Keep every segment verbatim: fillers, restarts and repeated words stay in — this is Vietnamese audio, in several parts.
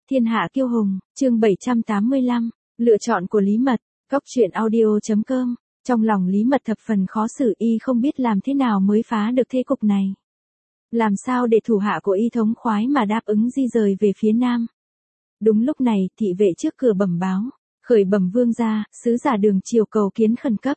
Thiên hạ kiêu hùng, chương bảy trăm tám mươi lăm, lựa chọn của Lý Mật, góc truyện audio.com. Trong lòng Lý Mật thập phần khó xử, y không biết làm thế nào mới phá được thế cục này. Làm sao để thủ hạ của y thống khoái mà đáp ứng di rời về phía nam. Đúng lúc này, thị vệ trước cửa bẩm báo, khởi bẩm vương gia, sứ giả Đường Triều cầu kiến khẩn cấp.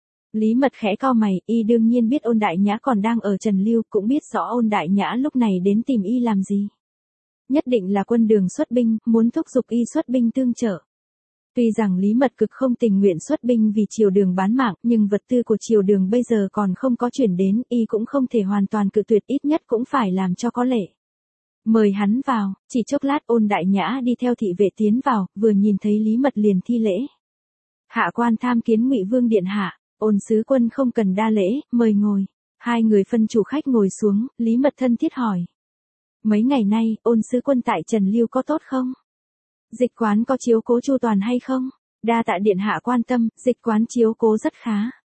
Lý Mật khẽ cau mày, y đương nhiên biết Ôn Đại Nhã còn đang ở Trần Lưu, cũng biết rõ Ôn Đại Nhã lúc này đến tìm y làm gì. Nhất định là quân Đường xuất binh, muốn thúc giục y xuất binh tương trợ. Tuy rằng Lý Mật cực không tình nguyện xuất binh vì Triều Đường bán mạng, nhưng vật tư của Triều Đường bây giờ còn không có chuyển đến, y cũng không thể hoàn toàn cự tuyệt, ít nhất cũng phải làm cho có lệ. Mời hắn vào, chỉ chốc lát Ôn Đại Nhã đi theo thị vệ tiến vào, vừa nhìn thấy Lý Mật liền thi lễ. Hạ quan tham kiến Ngụy Vương điện hạ. Ôn sứ quân không cần đa lễ, mời ngồi. Hai người phân chủ khách ngồi xuống, Lý Mật thân thiết hỏi. Mấy ngày nay, Ôn sứ quân tại Trần Lưu có tốt không? Dịch quán có chiếu cố chu toàn hay không? Đa tạ điện hạ quan tâm, dịch quán chiếu cố rất khá.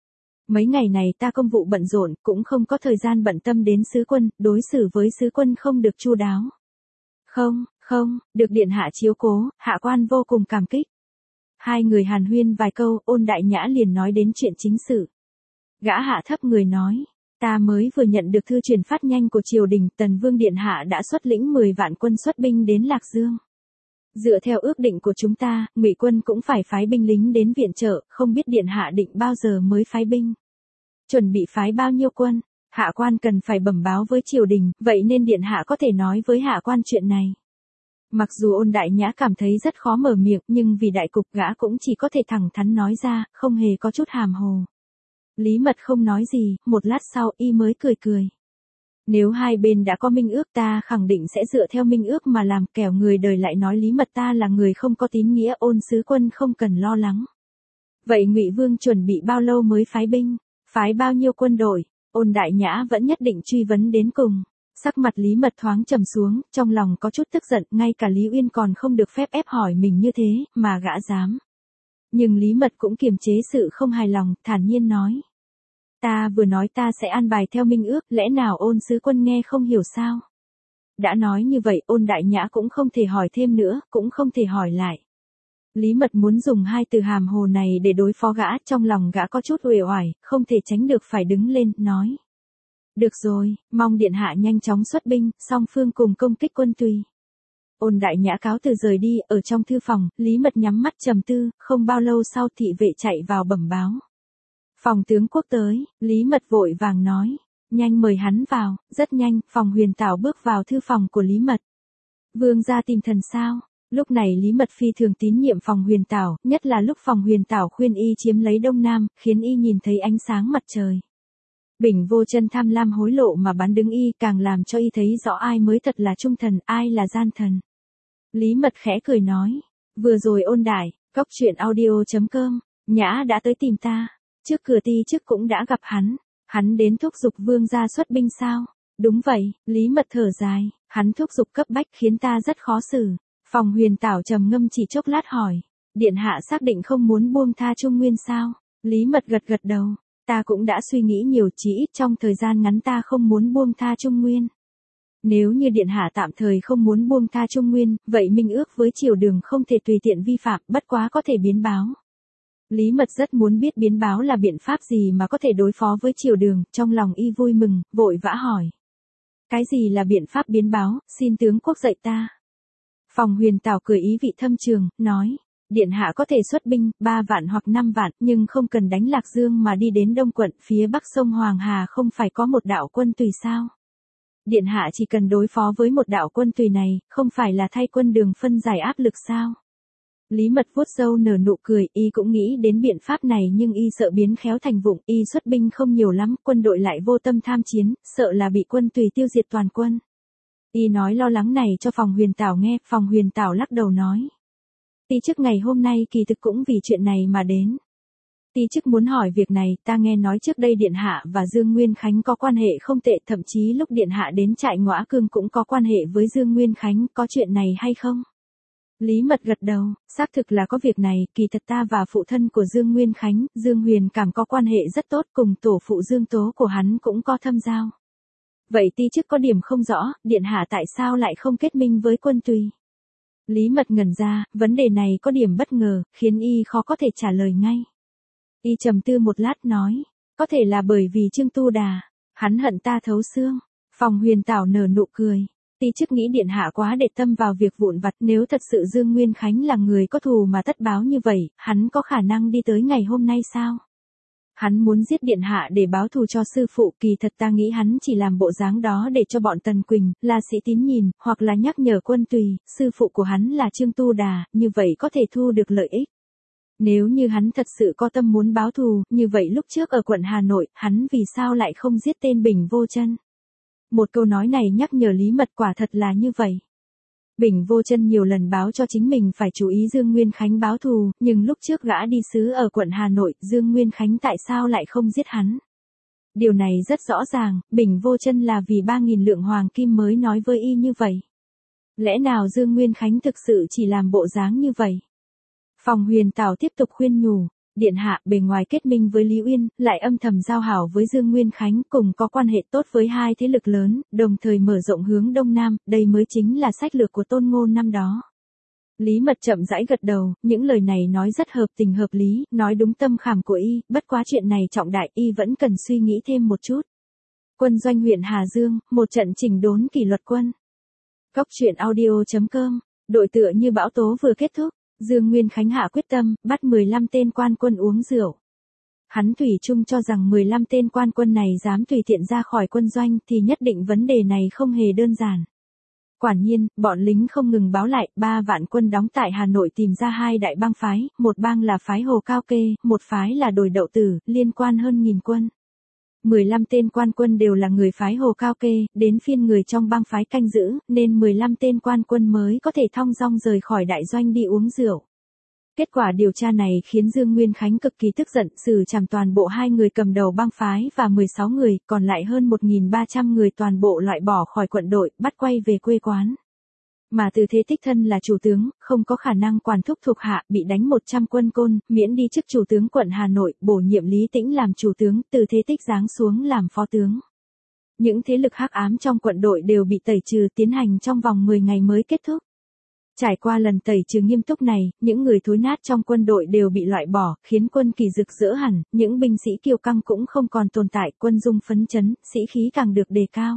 Mấy ngày này ta công vụ bận rộn, cũng không có thời gian bận tâm đến sứ quân, đối xử với sứ quân không được chu đáo. Không, không, được điện hạ chiếu cố, hạ quan vô cùng cảm kích. Hai người hàn huyên vài câu, Ôn Đại Nhã liền nói đến chuyện chính sự. Gã hạ thấp người nói, ta mới vừa nhận được thư truyền phát nhanh của triều đình, Tần Vương điện hạ đã xuất lĩnh mười vạn quân xuất binh đến Lạc Dương. Dựa theo ước định của chúng ta, Ngụy quân cũng phải phái binh lính đến viện trợ, không biết điện hạ định bao giờ mới phái binh. Chuẩn bị phái bao nhiêu quân, hạ quan cần phải bẩm báo với triều đình, vậy nên điện hạ có thể nói với hạ quan chuyện này. Mặc dù Ôn Đại Nhã cảm thấy rất khó mở miệng, nhưng vì đại cục gã cũng chỉ có thể thẳng thắn nói ra, không hề có chút hàm hồ. Lý Mật không nói gì, một lát sau y mới cười cười. Nếu hai bên đã có minh ước, ta khẳng định sẽ dựa theo minh ước mà làm, kẻo người đời lại nói Lý Mật ta là người không có tín nghĩa. Ôn sứ quân không cần lo lắng. Vậy Ngụy Vương chuẩn bị bao lâu mới phái binh, phái bao nhiêu quân đội? Ôn Đại Nhã vẫn nhất định truy vấn đến cùng. Sắc mặt Lý Mật thoáng trầm xuống, trong lòng có chút tức giận, ngay cả Lý Uyên còn không được phép ép hỏi mình như thế, mà gã dám. Nhưng Lý Mật cũng kiềm chế sự không hài lòng, thản nhiên nói. Ta vừa nói ta sẽ an bài theo minh ước, lẽ nào Ôn sứ quân nghe không hiểu sao? Đã nói như vậy, Ôn Đại Nhã cũng không thể hỏi thêm nữa, cũng không thể hỏi lại. Lý Mật muốn dùng hai từ hàm hồ này để đối phó gã, trong lòng gã có chút uể oải, không thể tránh được phải đứng lên, nói. Được rồi, mong điện hạ nhanh chóng xuất binh, song phương cùng công kích quân Tùy. Ôn Đại Nhã cáo từ rời đi, ở trong thư phòng, Lý Mật nhắm mắt trầm tư, không bao lâu sau thị vệ chạy vào bẩm báo. Phòng tướng quốc tới, Lý Mật vội vàng nói, nhanh mời hắn vào. Rất nhanh, Phòng Huyền Tảo bước vào thư phòng của Lý Mật. Vương gia tìm thần sao? Lúc này Lý Mật phi thường tín nhiệm Phòng Huyền Tảo, nhất là lúc Phòng Huyền Tảo khuyên y chiếm lấy Đông Nam, khiến y nhìn thấy ánh sáng mặt trời. Bình vô chân tham lam hối lộ mà bán đứng y, càng làm cho y thấy rõ ai mới thật là trung thần, ai là gian thần. Lý Mật khẽ cười nói, vừa rồi Ôn đại, góc truyện audio.com, Nhã đã tới tìm ta, trước cửa ti trước cũng đã gặp hắn, hắn đến thúc giục vương gia xuất binh sao? Đúng vậy, Lý Mật thở dài, hắn thúc giục cấp bách khiến ta rất khó xử. Phòng Huyền Tảo trầm ngâm chỉ chốc lát hỏi, điện hạ xác định không muốn buông tha Trung Nguyên sao? Lý Mật gật gật đầu. Ta cũng đã suy nghĩ nhiều, chỉ ít trong thời gian ngắn ta không muốn buông tha Trung Nguyên. Nếu như điện hạ tạm thời không muốn buông tha Trung Nguyên, vậy minh ước với Triều Đường không thể tùy tiện vi phạm, bất quá có thể biến báo. Lý Mật rất muốn biết biến báo là biện pháp gì mà có thể đối phó với Triều Đường, trong lòng y vui mừng, vội vã hỏi. Cái gì là biện pháp biến báo, xin tướng quốc dạy ta. Phòng Huyền Tảo cười ý vị thâm trường, nói. Điện hạ có thể xuất binh, ba vạn hoặc năm vạn, nhưng không cần đánh Lạc Dương mà đi đến Đông quận, phía bắc sông Hoàng Hà không phải có một đạo quân Tùy sao? Điện hạ chỉ cần đối phó với một đạo quân Tùy này, không phải là thay quân Đường phân giải áp lực sao? Lý Mật vuốt râu nở nụ cười, y cũng nghĩ đến biện pháp này nhưng y sợ biến khéo thành vụng, y xuất binh không nhiều lắm, quân đội lại vô tâm tham chiến, sợ là bị quân Tùy tiêu diệt toàn quân. Y nói lo lắng này cho Phòng Huyền Tảo nghe, Phòng Huyền Tảo lắc đầu nói. Ti chức ngày hôm nay kỳ thực cũng vì chuyện này mà đến. Ti chức muốn hỏi việc này, ta nghe nói trước đây Điện Hạ và Dương Nguyên Khánh có quan hệ không tệ, thậm chí lúc Điện Hạ đến trại Ngõa Cương cũng có quan hệ với Dương Nguyên Khánh, có chuyện này hay không? Lý Mật gật đầu, xác thực là có việc này, kỳ thật ta và phụ thân của Dương Nguyên Khánh, Dương Huyền Cảm có quan hệ rất tốt, cùng tổ phụ Dương Tố của hắn cũng có thâm giao. Vậy ti chức có điểm không rõ, Điện Hạ tại sao lại không kết minh với quân Tùy? Lý Mật ngẩn ra, vấn đề này có điểm bất ngờ, khiến y khó có thể trả lời ngay. Y trầm tư một lát nói, có thể là bởi vì Trương Tu Đà, hắn hận ta thấu xương. Phong Huyền Tảo nở nụ cười, ti chức nghĩ điện hạ quá để tâm vào việc vụn vặt, nếu thật sự Dương Nguyên Khánh là người có thù mà tất báo như vậy, hắn có khả năng đi tới ngày hôm nay sao? Hắn muốn giết điện hạ để báo thù cho sư phụ, kỳ thật ta nghĩ hắn chỉ làm bộ dáng đó để cho bọn Tần Quỳnh, La Sĩ Tín nhìn, hoặc là nhắc nhở Quân Tùy, sư phụ của hắn là Trương Tu Đà, như vậy có thể thu được lợi ích. Nếu như hắn thật sự có tâm muốn báo thù, như vậy lúc trước ở quận Hà Nội, hắn vì sao lại không giết tên Bình Vô Chân? Một câu nói này nhắc nhở Lý Mật quả thật là như vậy. Bình Vô Chân nhiều lần báo cho chính mình phải chú ý Dương Nguyên Khánh báo thù, nhưng lúc trước gã đi sứ ở quận Hà Nội, Dương Nguyên Khánh tại sao lại không giết hắn? Điều này rất rõ ràng, Bình Vô Chân là vì ba nghìn lượng hoàng kim mới nói với y như vậy. Lẽ nào Dương Nguyên Khánh thực sự chỉ làm bộ dáng như vậy? Phong Huyền Tảo tiếp tục khuyên nhủ, điện hạ bề ngoài kết minh với Lý Uyên, lại âm thầm giao hảo với Dương Nguyên Khánh, cùng có quan hệ tốt với hai thế lực lớn, đồng thời mở rộng hướng Đông Nam, đây mới chính là sách lược của Tôn Ngô năm đó. Lý Mật chậm rãi gật đầu, những lời này nói rất hợp tình hợp lý, nói đúng tâm khảm của y, bất quá chuyện này trọng đại, y vẫn cần suy nghĩ thêm một chút. Quân doanh huyện Hà Dương, một trận chỉnh đốn kỷ luật quân. Cốc truyện audio chấm com, đội tựa như bão tố vừa kết thúc. Dương Nguyên Khánh hạ quyết tâm, bắt mười lăm tên quan quân uống rượu. Hắn thủy chung cho rằng mười lăm tên quan quân này dám tùy tiện ra khỏi quân doanh thì nhất định vấn đề này không hề đơn giản. Quả nhiên, bọn lính không ngừng báo lại, ba vạn quân đóng tại Hà Nội tìm ra hai đại bang phái, một bang là phái Hồ Cao Kê, một phái là Đồi Đậu Tử, liên quan hơn nghìn quân. mười lăm tên quan quân đều là người phái Hồ Cao Kê, đến phiên người trong bang phái canh giữ, nên mười lăm tên quan quân mới có thể thong dong rời khỏi đại doanh đi uống rượu. Kết quả điều tra này khiến Dương Nguyên Khánh cực kỳ tức giận, xử trảm toàn bộ hai người cầm đầu bang phái và mười sáu người, còn lại hơn một nghìn ba trăm người toàn bộ loại bỏ khỏi quận đội, bắt quay về quê quán. Mà Từ Thế Tích thân là chủ tướng, không có khả năng quản thúc thuộc hạ, bị đánh một trăm quân côn, miễn đi chức chủ tướng quận Hà Nội, bổ nhiệm Lý Tĩnh làm chủ tướng, Từ Thế Tích giáng xuống làm phó tướng. Những thế lực hắc ám trong quận đội đều bị tẩy trừ, tiến hành trong vòng mười ngày mới kết thúc. Trải qua lần tẩy trừ nghiêm túc này, những người thối nát trong quân đội đều bị loại bỏ, khiến quân kỳ rực rỡ hẳn, những binh sĩ kiêu căng cũng không còn tồn tại, quân dung phấn chấn, sĩ khí càng được đề cao.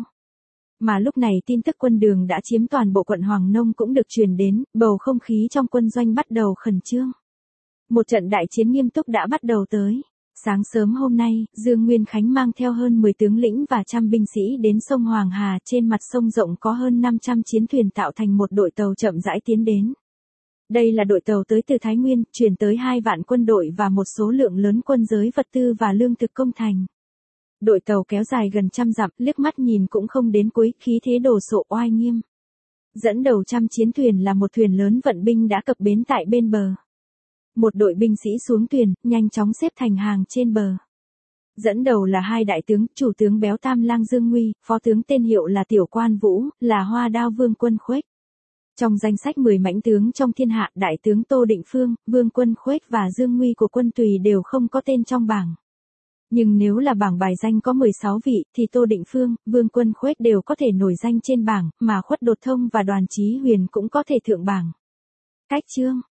Mà lúc này tin tức quân Đường đã chiếm toàn bộ quận Hoàng Nông cũng được truyền đến, bầu không khí trong quân doanh bắt đầu khẩn trương. Một trận đại chiến nghiêm túc đã bắt đầu tới. Sáng sớm hôm nay, Dương Nguyên Khánh mang theo hơn mười tướng lĩnh và trăm binh sĩ đến sông Hoàng Hà, trên mặt sông rộng có hơn năm trăm chiến thuyền tạo thành một đội tàu chậm rãi tiến đến. Đây là đội tàu tới từ Thái Nguyên, chuyển tới hai vạn quân đội và một số lượng lớn quân giới vật tư và lương thực công thành. Đội tàu kéo dài gần trăm dặm, liếc mắt nhìn cũng không đến cuối, khí thế đồ sộ oai nghiêm. Dẫn đầu trăm chiến thuyền là một thuyền lớn vận binh đã cập bến tại bên bờ. Một đội binh sĩ xuống thuyền, nhanh chóng xếp thành hàng trên bờ. Dẫn đầu là hai đại tướng, chủ tướng Béo Tam Lang Dương Nguy, phó tướng tên hiệu là Tiểu Quan Vũ, là Hoa Đao Vương Quân Khuếch. Trong danh sách mười mãnh tướng trong thiên hạ, đại tướng Tô Định Phương, Vương Quân Khuếch và Dương Nguy của Quân Tùy đều không có tên trong bảng. Nhưng nếu là bảng bài danh có mười sáu vị, thì Tô Định Phương, Vương Quân Khuếch đều có thể nổi danh trên bảng, mà Khuất Đột Thông và Đoàn Chí Huyền cũng có thể thượng bảng. Cách chương